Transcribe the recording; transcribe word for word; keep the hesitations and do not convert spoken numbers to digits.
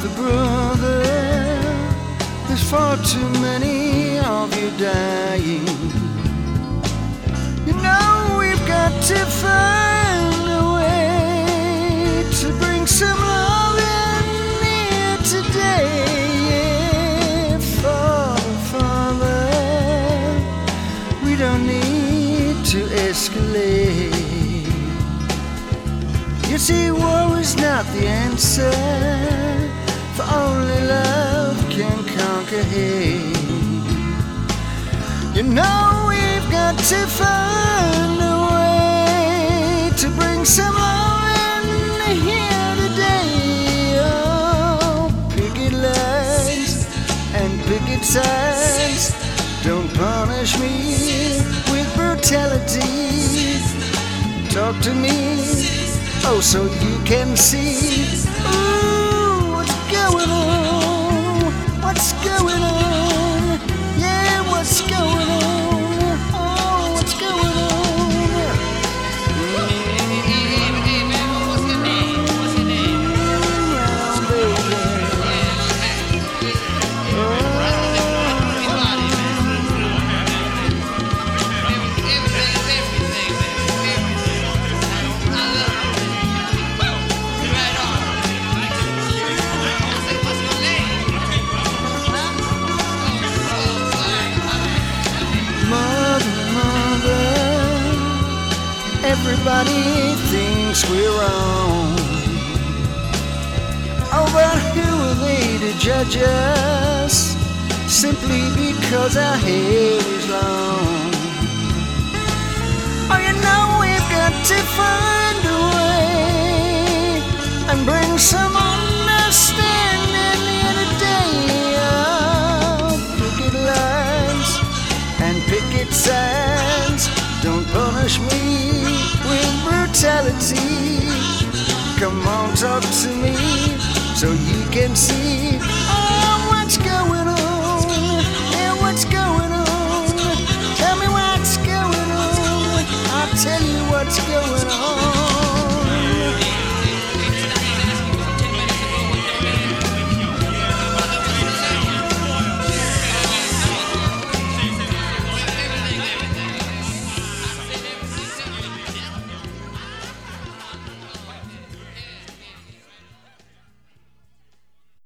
Father, brother, there's far too many of you dying. You know we've got to find a way to bring some love in here today. Yeah, Father, Father, we don't need to escalate. You see, war is not the answer, for only love can conquer hate. You know we've got to find a way to bring some love in here today. Oh, picket lines and picket signs don't punish me with brutality. Talk to me, oh, so you can see. Ooh, what's going on? What's going on? Yeah, what's going on? Oh, what's going on? Hey, man, what's your name? What's your name? Yeah, baby. Everybody, man. Everything is everything, man. Everything. I love you. Right on. Say, what's your name? Huh? Oh, oh, Mother, mother, everybody thinks we're wrong. Oh, but who are they to judge us simply because our hair is long? Oh, you know we've got to find a way and bring some understanding in a day. Oh, picket lines and picket signs don't punish me with brutality. Come on, talk to me so you can see oh, what's going